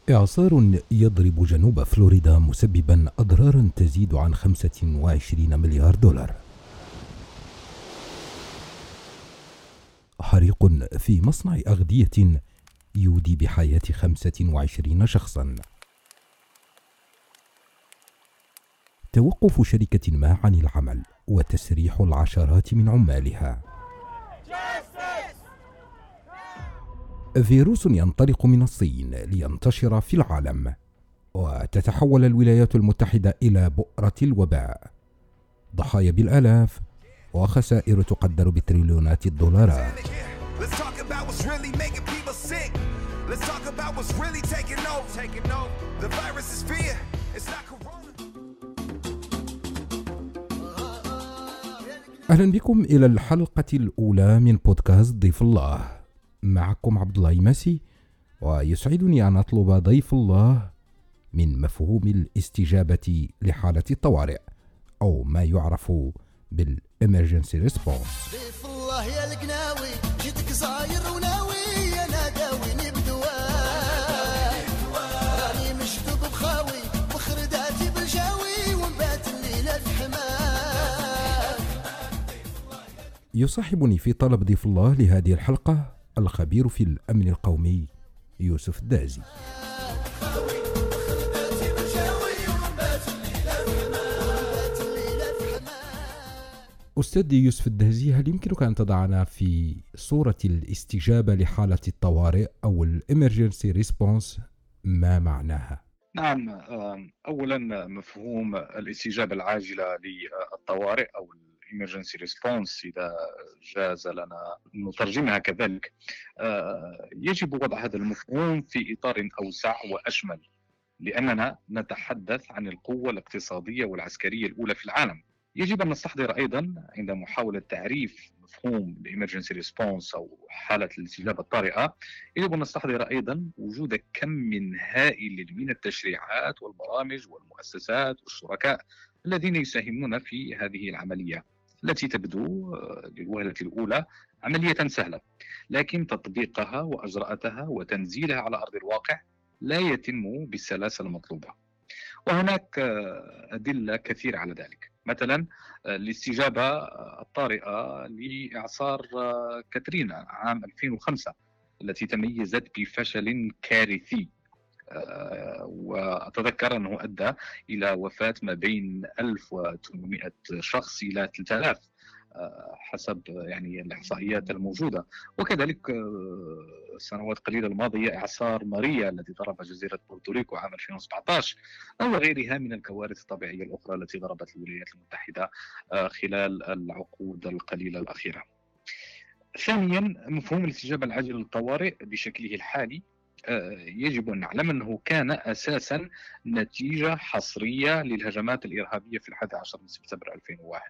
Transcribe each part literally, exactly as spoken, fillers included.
إعصار يضرب جنوب فلوريدا مسببا أضرارا تزيد عن خمسة وعشرين مليار دولار. حريق في مصنع أغذية يودي بحياة خمسة وعشرين شخصا. توقف شركة ما عن العمل وتسريح العشرات من عمالها. فيروس ينطلق من الصين لينتشر في العالم، وتتحول الولايات المتحدة إلى بؤرة الوباء. ضحايا بالآلاف وخسائر تقدر بتريليونات الدولارات. أهلا بكم إلى الحلقة الأولى من بودكاست ضيف الله. معكم عبد الله ماسي، ويسعدني أن أطلب ضيف الله من مفهوم الاستجابة لحالة الطوارئ، أو ما يعرف بالإمرجنسي ريسبونس. ضيف الله يا القناوي، جدك صاير وناوي يا ناداوي بدواي، راني مشتوق بخاوي وخرداتي بالجاوي ونبات الليلة في حماك. يصاحبني في طلب ضيف الله لهذه الحلقة الخبير في الأمن القومي يوسف الدازي. أستاذ يوسف الدهزي، هل يمكنك أن تضعنا في صورة الاستجابة لحالة الطوارئ أو الإمرجنسي ريسبونس ما معناها؟ نعم، أولا مفهوم الاستجابة العاجلة للطوارئ أو الإمرجنسي ريسبونس إذا جاز لنا نترجمها كذلك، يجب وضع هذا المفهوم في إطار أوسع وأشمل، لأننا نتحدث عن القوة الاقتصادية والعسكرية الأولى في العالم. يجب أن نستحضر أيضا عند محاولة تعريف مفهوم الإمرجنسي ريسبونس أو حالة الاستجابة الطارئة، يجب أن نستحضر أيضا وجود كم من هائل من التشريعات والبرامج والمؤسسات والشركاء الذين يساهمون في هذه العملية التي تبدو للوهلة الأولى عملية سهلة، لكن تطبيقها وأجراءتها وتنزيلها على أرض الواقع لا يتم بالسلاسة المطلوبة. وهناك أدلة كثيرة على ذلك، مثلا الاستجابة الطارئة لإعصار كاترينا عام ألفين وخمسة التي تميزت بفشل كارثي، وأتذكر أنه أدى إلى وفاة ما بين ألف وثمانمائة شخص إلى ثلاثة آلاف حسب يعني الإحصائيات الموجودة. وكذلك السنوات قليلة الماضية إعصار ماريا الذي ضرب جزيرة بورتوريكو عام ألفين وسبعة عشر، أو غيرها من الكوارث الطبيعية الأخرى التي ضربت الولايات المتحدة خلال العقود القليلة الأخيرة. ثانيا، مفهوم الاستجابة العاجلة للطوارئ بشكله الحالي يجب أن نعلم أنه كان أساسا نتيجة حصرية للهجمات الإرهابية في الحادي عشر من سبتمبر ألفين وواحد.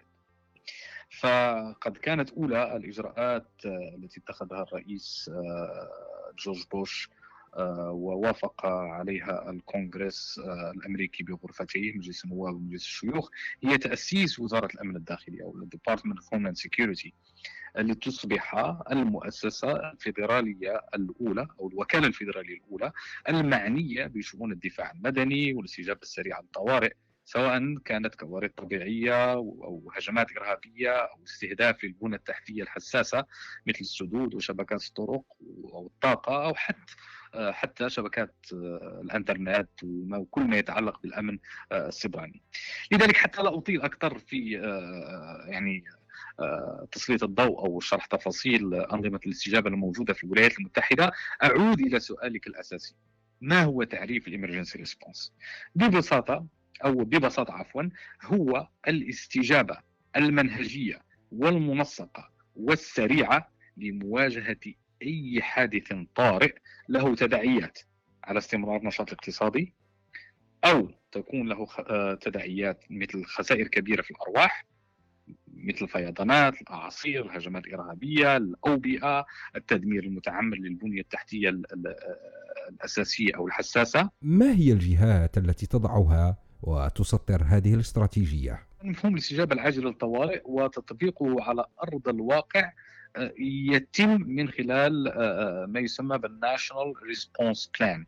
فقد كانت أولى الإجراءات التي اتخذها الرئيس جورج بوش ووافق عليها الكونغرس الأمريكي بغرفتيه مجلس النواب ومجلس الشيوخ هي تأسيس وزارة الأمن الداخلي أو Department of Homeland Security، لتصبح المؤسسة الفيدرالية الأولى أو الوكالة الفيدرالية الأولى المعنية بشؤون الدفاع المدني والاستجابة السريعة للطوارئ، سواء كانت كوارث طبيعية أو هجمات إرهابية أو استهداف البنى التحتية الحساسة مثل السدود وشبكات الطرق أو الطاقة، أو حتى حتى شبكات الانترنت وكل ما يتعلق بالامن السيبراني. لذلك حتى لا اطيل اكثر في يعني تسليط الضوء او شرح تفاصيل انظمه الاستجابه الموجوده في الولايات المتحده، اعود الى سؤالك الاساسي: ما هو تعريف الامرجنسي ريسبونس؟ ببساطه او ببساطه عفوا هو الاستجابه المنهجيه والمنسقه والسريعه لمواجهه أي حادث طارئ له تداعيات على استمرار النشاط الاقتصادي، أو تكون له تداعيات مثل خسائر كبيرة في الأرواح مثل الفيضانات، الأعاصير، الهجمات الإرهابية، الأوبئة، التدمير المتعمد للبنية التحتية الأساسية أو الحساسة. ما هي الجهات التي تضعها وتسطر هذه الاستراتيجية؟ مفهوم الاستجابة العاجلة للطوارئ وتطبيقه على أرض الواقع يتم من خلال ما يسمى بالناشونال ريسبونس بلان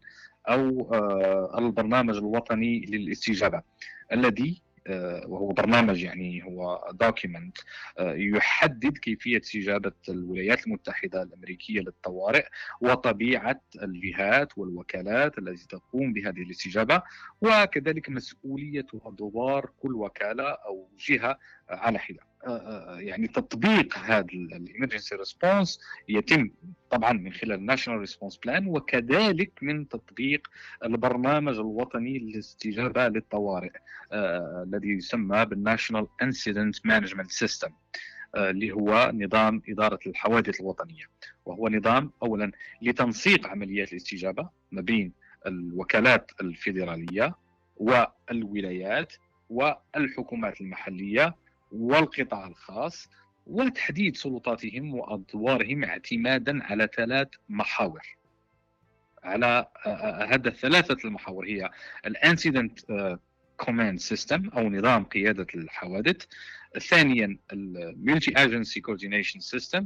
أو البرنامج الوطني للاستجابة الذي وهو برنامج يعني هو دوكيمنت يحدد كيفية استجابة الولايات المتحدة الأمريكية للطوارئ وطبيعة الجهات والوكالات التي تقوم بهذه الاستجابة، وكذلك مسؤولية ودوار كل وكالة أو جهة على حدة. يعني تطبيق هذا الإمرجنسي ريسبونس يتم طبعا من خلال الناشونال ريسبونس بلان، وكذلك من تطبيق البرنامج الوطني للاستجابة للطوارئ آه، الذي يسمى بالناشونال انسيدنت مانجمنت سيستم، اللي هو نظام إدارة الحوادث الوطنية، وهو نظام أولا لتنسيق عمليات الاستجابة ما بين الوكالات الفيدرالية والولايات والحكومات المحلية والقطاع الخاص، وتحديد سلطاتهم وأدوارهم اعتمادا على ثلاث محاور. على هذا الثلاثة المحاور هي الانسيدنت كوماند سيستم أو نظام قيادة الحوادث، ثانيا الملتي ايجنسي كوردينيشن سيستم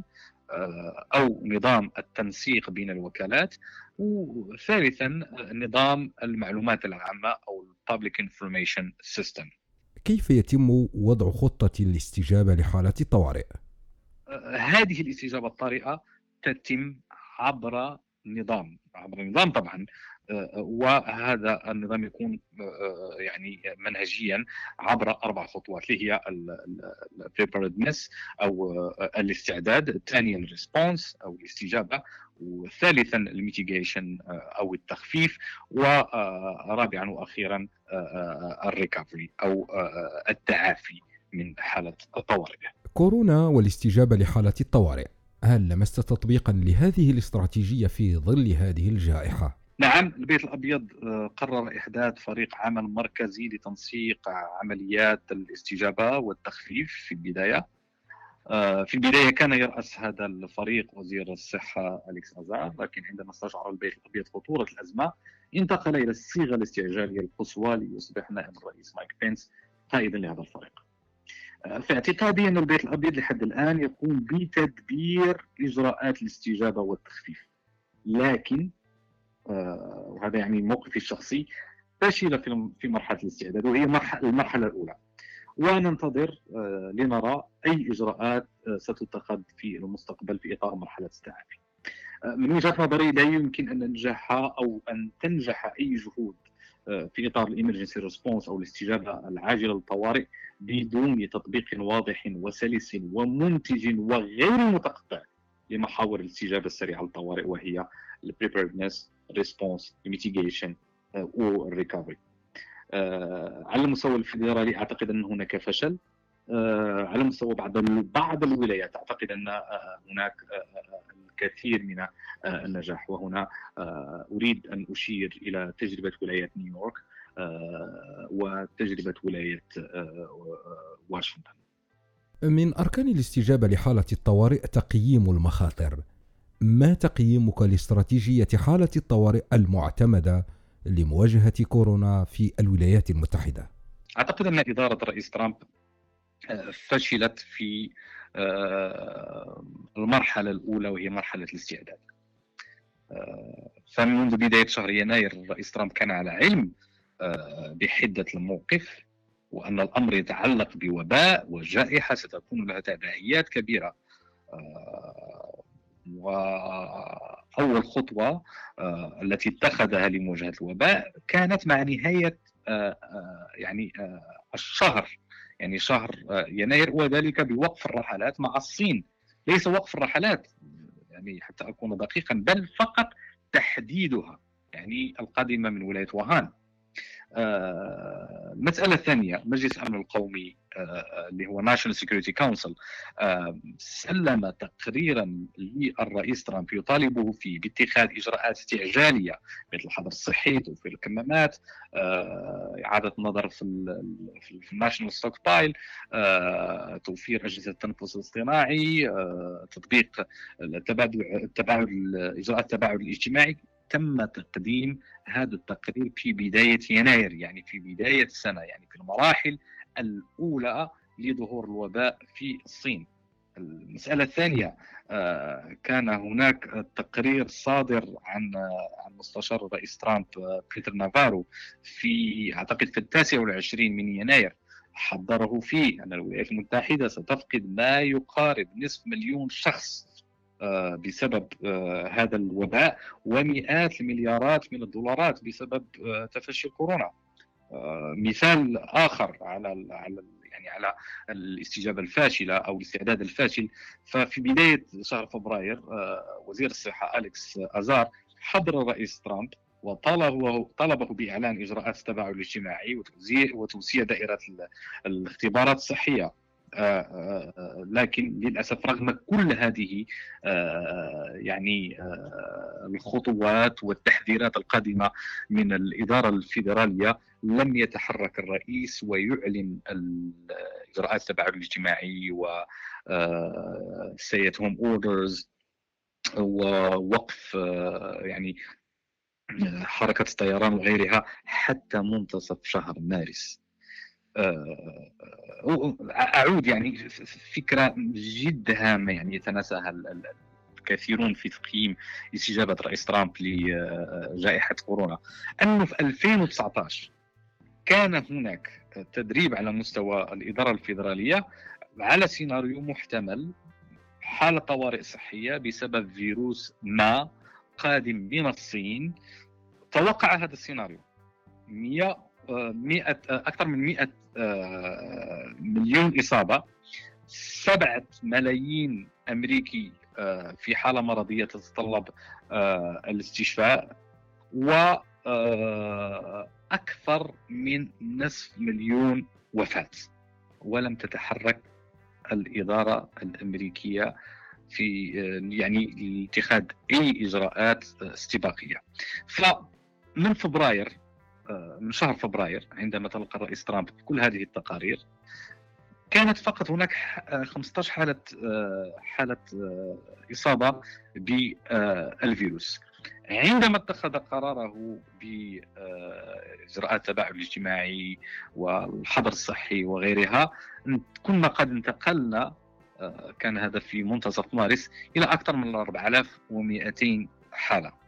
أو نظام التنسيق بين الوكالات، وثالثا نظام المعلومات العامة أو Public Information System. كيف يتم وضع خطة الاستجابة لحالة الطوارئ؟ هذه الاستجابة الطارئة تتم عبر نظام عبر نظام طبعا، وهذا النظام يكون يعني منهجيا عبر أربع خطوات اللي هي البريباردنس أو الاستعداد، الثانية الريسبونس أو الاستجابة، وثالثا الميتيجيشن أو التخفيف، ورابعا وأخيرا الريكفري أو التعافي من حالة الطوارئ. كورونا والاستجابة لحالة الطوارئ، هل لمست تطبيقا لهذه الاستراتيجية في ظل هذه الجائحة؟ نعم، البيت الأبيض قرر إحداث فريق عمل مركزي لتنسيق عمليات الاستجابة والتخفيف في البداية. في البداية كان يرأس هذا الفريق وزير الصحة أليكس أزار، لكن عندما استشعر البيت الأبيض خطورة الأزمة انتقل إلى الصيغة الاستعجالية القصوى ليصبح نائب الرئيس مايك بينس قائدا لهذا الفريق. في اعتقادي أن البيت الأبيض لحد الآن يقوم بتدبير إجراءات الاستجابة والتخفيف، لكن وهذا يعني موقفي الشخصي فشل في مرحلة الاستعداد، وهي المرحلة الأولى، وننتظر لنرى أي إجراءات ستتخذ في المستقبل في إطار مرحلة التعافي. من وجهة نظري لا يمكن أن ننجح أو أن تنجح أي جهود في إطار الإمرجنسي ريسبونس أو الاستجابة العاجلة للطوارئ بدون تطبيق واضح وسلس ومنتج وغير متقطع لمحاور الاستجابة السريعة للطوارئ، وهي البريبيردنس، ريسبونس، ميتيجيشن والريكفري. على المستوى الفيدرالي أعتقد أن هناك فشل، على مستوى بعض بعض الولايات أعتقد أن هناك الكثير من النجاح، وهنا أريد أن أشير إلى تجربة ولاية نيويورك وتجربة ولاية واشنطن. من أركان الاستجابة لحالة الطوارئ تقييم المخاطر. ما تقييمك لاستراتيجية حالة الطوارئ المعتمدة لمواجهة كورونا في الولايات المتحدة؟ أعتقد أن إدارة الرئيس ترامب فشلت في المرحلة الأولى وهي مرحلة الاستعداد. فمنذ بداية شهر يناير الرئيس ترامب كان على علم بحدة الموقف، وأن الأمر يتعلق بوباء وجائحة ستكون لها تبعيات كبيرة. وأول خطوة التي اتخذها لمواجهة الوباء كانت مع نهاية يعني الشهر يعني شهر يناير، وذلك بوقف الرحلات مع الصين. ليس وقف الرحلات يعني حتى أكون دقيقا، بل فقط تحديدها، يعني القادمة من ولاية ووهان. المسألة الثانية، مجلس الأمن القومي اللي هو National Security Council سلم تقريرا للرئيس ترامب يطالبه فيه باتخاذ إجراءات استعجالية مثل الحظر الصحي، توفير الكمامات، إعادة النظر في في الناشونال ستوك بايل، توفير أجهزة التنفس الاصطناعي، تطبيق التبادل التباعد إجراءات التباعد الاجتماعي. تم تقديم هذا التقرير في بداية يناير، يعني في بداية السنة، يعني في المراحل الأولى لظهور الوباء في الصين. المسألة الثانية، كان هناك تقرير صادر عن عن مستشار الرئيس ترامب بيتر نافارو في أعتقد في التاسع والعشرين من يناير، حذره فيه أن الولايات المتحدة ستفقد ما يقارب نصف مليون شخص بسبب هذا الوباء، ومئات المليارات من الدولارات بسبب تفشي كورونا. مثال آخر على على يعني على الاستجابة الفاشلة أو الاستعداد الفاشل، ففي بداية شهر فبراير وزير الصحة أليكس أزار حضر الرئيس ترامب وطلبه طلبه بإعلان إجراءات التباعد الاجتماعي وتوسيع دائرة الاختبارات الصحية. لكن للأسف رغم كل هذه يعني الخطوات والتحذيرات القادمة من الإدارة الفيدرالية، لم يتحرك الرئيس ويعلن الإجراءات التباعد الاجتماعي و stay at home orders ووقف يعني حركة الطيران وغيرها حتى منتصف شهر مارس. أعود يعني فكرة جد هامة يعني يتناساها الكثيرون في تقييم استجابة رئيس ترامب لجائحة كورونا، أنه في ألفين وتسعة عشر كان هناك تدريب على مستوى الإدارة الفيدرالية على سيناريو محتمل، حالة طوارئ صحية بسبب فيروس ما قادم من الصين. توقع هذا السيناريو مئة مئة أكثر من مئة مليون إصابة، سبعة ملايين أمريكي في حالة مرضية تتطلب الاستشفاء، وأكثر من نصف مليون وفاة، ولم تتحرك الإدارة الأمريكية في يعني لاتخاذ أي إجراءات استباقية. فمن فبراير من شهر فبراير عندما تلقى الرئيس ترامب كل هذه التقارير، كانت فقط هناك خمسة عشر حالة حالة إصابة بالفيروس. عندما اتخذ قراره بإجراءات التباعد الاجتماعي والحظر الصحي وغيرها، كنا قد انتقلنا، كان هذا في منتصف مارس، إلى أكثر من أربعة آلاف ومئتين حالة.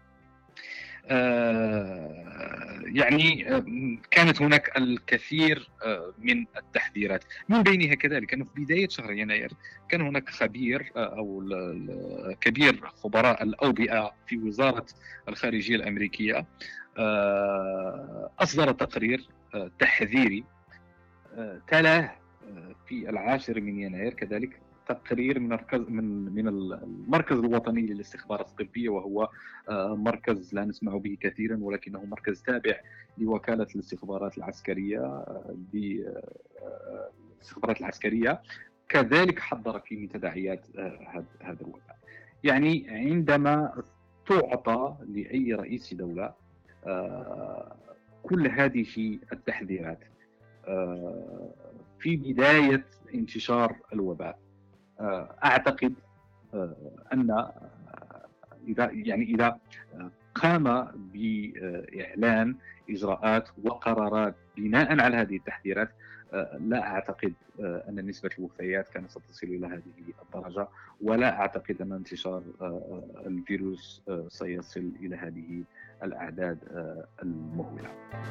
يعني كانت هناك الكثير من التحذيرات، من بينها كذلك أنه في بداية شهر يناير كان هناك خبير أو كبير خبراء الأوبئة في وزارة الخارجية الأمريكية أصدر تقرير تحذيري، تلاه في العاشر من يناير كذلك تقرير من من من المركز الوطني للاستخبارات الطبية، وهو مركز لا نسمع به كثيرا ولكنه مركز تابع لوكالة الاستخبارات العسكرية الاستخبارات العسكرية كذلك حذر في من تداعيات هذا الوباء. يعني عندما تعطى لأي رئيس دولة كل هذه التحذيرات في بداية انتشار الوباء، أعتقد أن إذا يعني إذا قام بإعلان إجراءات وقرارات بناء على هذه التحذيرات، لا أعتقد أن نسبة الوفيات كانت ستصل إلى هذه الدرجة، ولا أعتقد أن انتشار الفيروس سيصل إلى هذه الأعداد المهولة.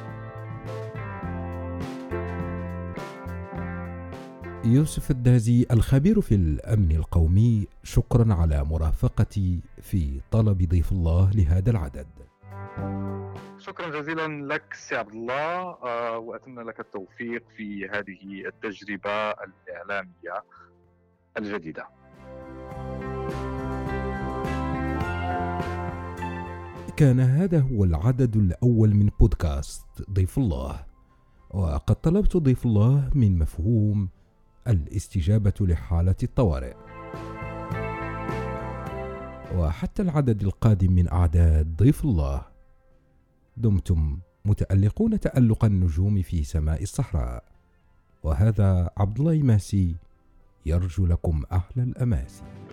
يوسف الدازي الخبير في الأمن القومي، شكرا على مرافقتي في طلب ضيف الله لهذا العدد. شكرا جزيلا لك سي عبد الله، وأتمنى لك التوفيق في هذه التجربة الإعلامية الجديدة. كان هذا هو العدد الأول من بودكاست ضيف الله، وقد طلبت ضيف الله من مفهوم الاستجابة لحالة الطوارئ. وحتى العدد القادم من أعداد ضيف الله، دمتم متألقون تألق النجوم في سماء الصحراء. وهذا عبد الله ماسي يرجو لكم أحلى الأماسي.